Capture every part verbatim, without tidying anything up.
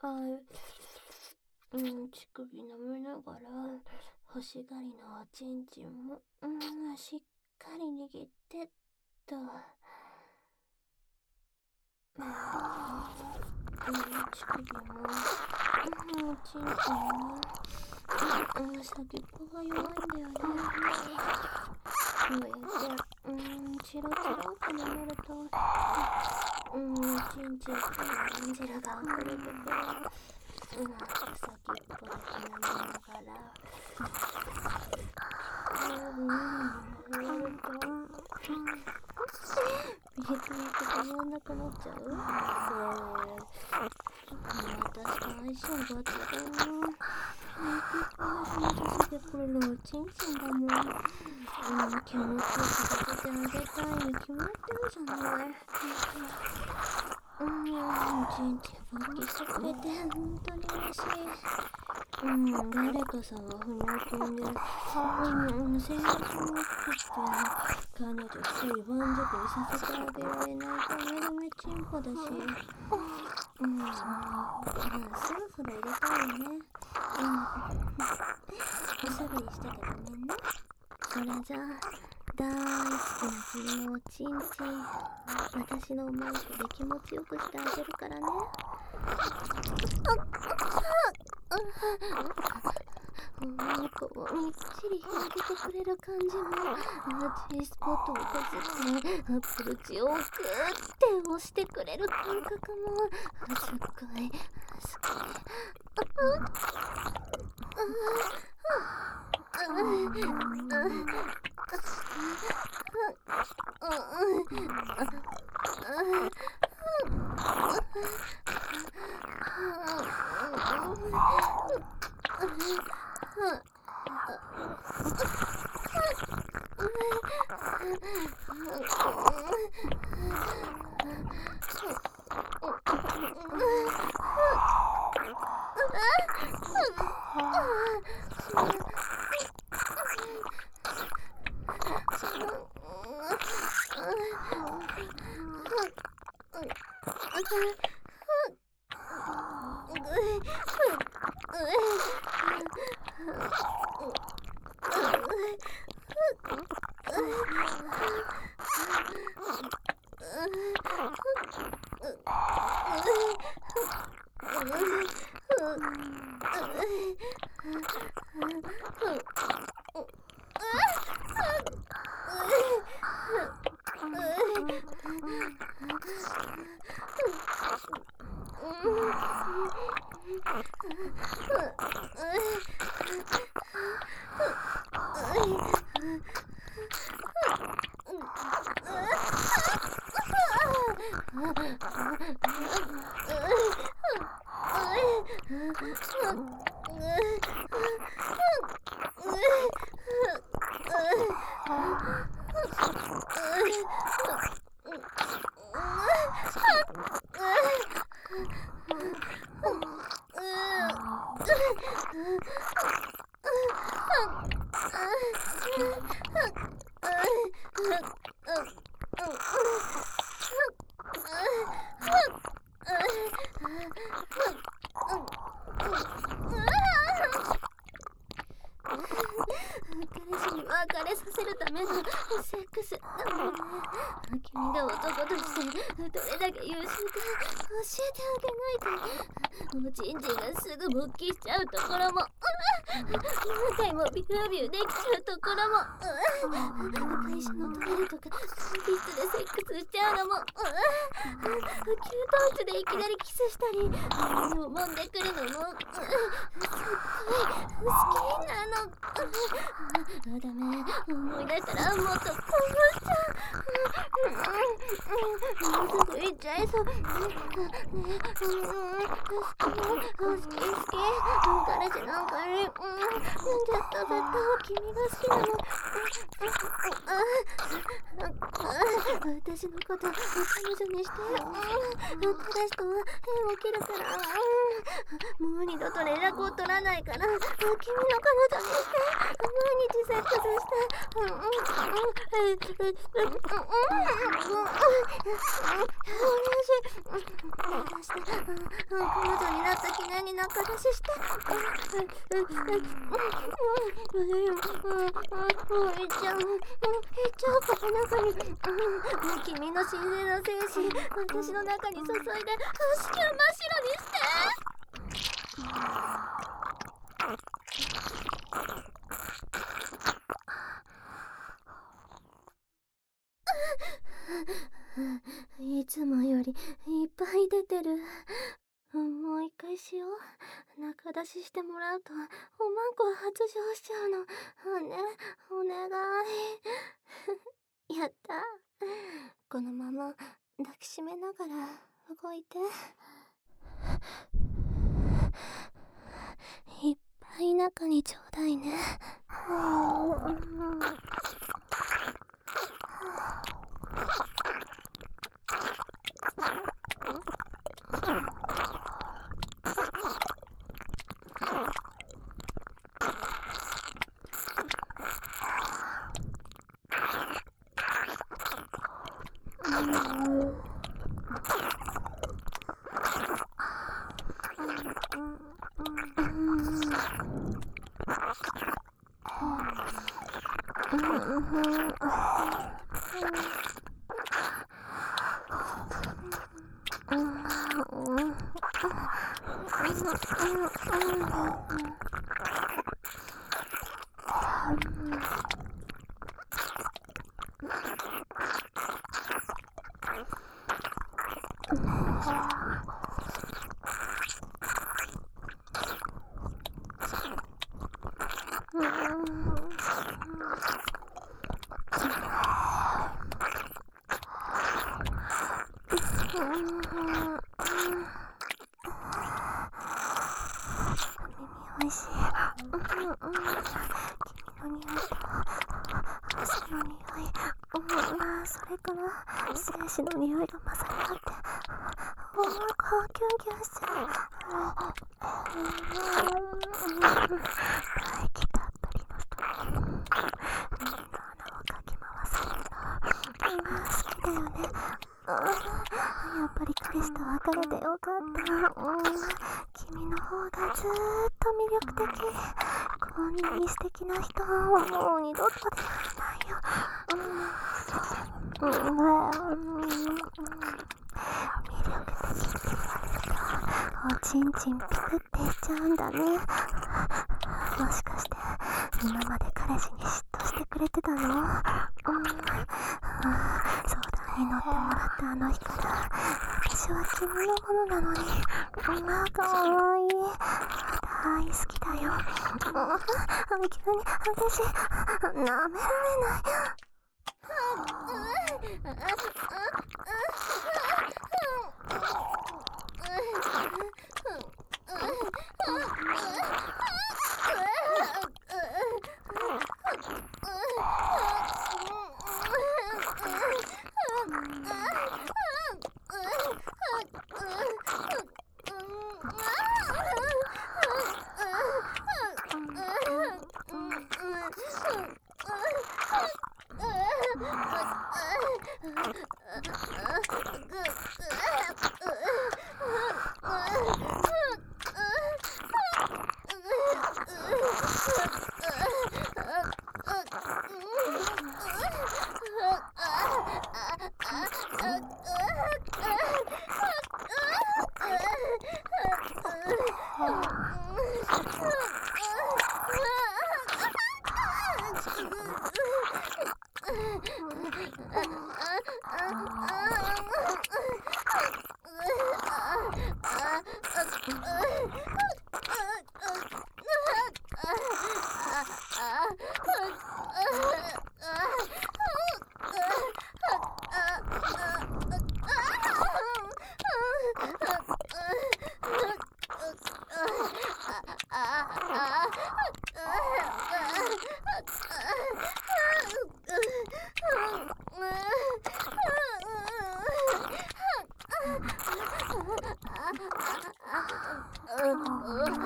あ、うん、乳首舐めながら欲しがりのおちんちんも、うん、しっかり握ってっと。うん、乳首も、うん、おちんちんも、うん、先っぽが弱いんだよね。こうやって、うん、チロチロって舐めると、うん、おちんちんから汁が溢れてくる。うん、先っぽだけ舐めながら、うん、舐めると、ビクビク止まんなくなっちゃう。私と相性抜群の出てくるおちんちんだもん。うん、気持ちよくさせてあげたいに決まってるじゃない。うん、おちんちん勃起してくれて本当に嬉しい。うん、誰かさんは不良君で、うん、性欲も多くて、彼女一人満足にさせてあげられないダメダメチンポだし、うん、うん、そろそろ入れたいよね。うん、おしゃべりしててごめんね。それじゃあ、大好きな君のおちんちん、私のマイクで気持ちよくしてあげるからね。なんかみっちり広げてくれる感じも、G スポットをこすってアプローチをグーって押してくれる感覚もすっごい好き。彼氏に別れさせるためのセックスだもんね。君が男としてどれだけ優秀か教えてあげないと。おちんちんがすぐ勃起しちゃうところも、何回もビュービューできちゃうところも、会社のトイレとか会議室でセックスしちゃうのも、給湯室でいきなりキスしたり耳を揉んでくるのも、すっごい好きなの。あ、ダメ、思い出したらもっと興奮しちゃう。もうすぐ行っちゃいそう。ねえ、好き好き好き。彼氏なんかに、うん、ずっとずっと君が好きなの。私のこと彼女にして。彼氏とは縁を切るから。もう二二度と連絡を取らないから、君の彼女にして、毎日セックスして、うんうんうん、え、え、え、うんうん、私、して、彼女になった記念に仲出しして、うんうんうんうんうんうん、もういっちゃう、いっちゃうから中に、うん、君の神聖な精子、私の中に注いで、子宮真っ白にして。いつもよりいっぱい出てる。もう一回しよう。中出ししてもらうとおまんこ発情しちゃうの。ね、お願い。やった。このまま抱きしめながら動いて。いっぱい中にちょうだいね。おいしい。うんうん。君の匂いと足の匂い、うん、それから精子の匂いが混ざり合って、おなかキュンキュンしちゃう。唾液たっぷりの人に耳の穴をかき回されるの好きだよね。やっぱり彼氏と別れてよかった。君の方がずーっと魅力的。こんなに素敵な人はもう二度と出会えないよ。魅力的って言われるとおちんちんピクって言っちゃうんだね。もしかして今まで彼氏に嫉妬してくれてたの？うん、相談に乗ってもらったあの日から私は君のものなのに。あ、かわいい。大好きだよ。急に私舐められない。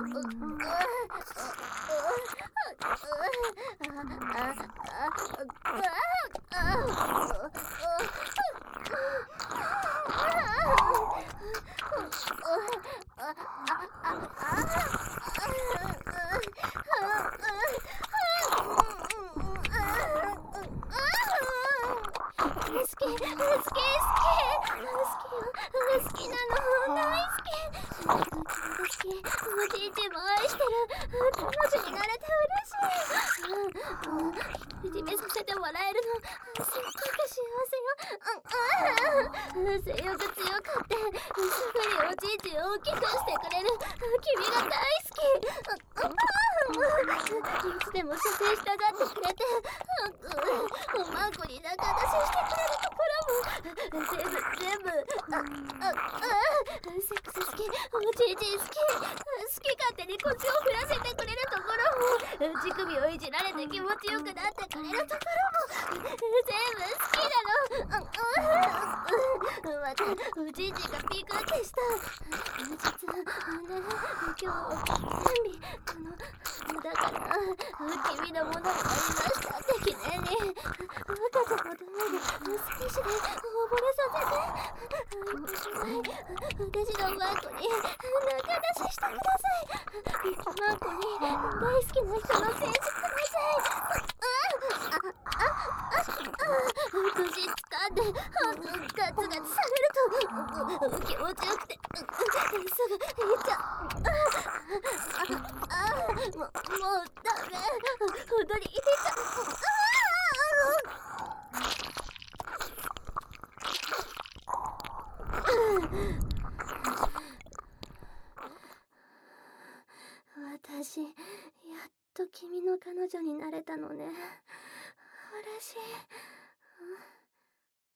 好き好き好き好きよ、好きなの、大好き。好き、おじいちも愛してる。彼女になれて嬉しい。いじめさせてもらえるのすっごく幸せよ。性欲強かってすぐにおじいちを大きくしてくれる君が大好き。いつでも射精したがってくれて、おまんこに仲出ししてくれるところも全部全部、あああセックス好き、おじいち好き、好き勝手に腰を振らせてくれるところも、乳首をいじられて気持ちよくなってくれるところも全部好きなの。またおじいちがピクってした。実はね、今日便利あのだから君のものになりましたって記念に赤ちゃんのために少しで溺れさせて、私のマンコに仲出ししてください。マンコに大好きな人のセンスください。腰掴んでガツガツされると気持ちよくてすぐ行っちゃう。ああもうもうダメ、本当に入れちゃう。私やっと君の彼女になれたのね。嬉しい。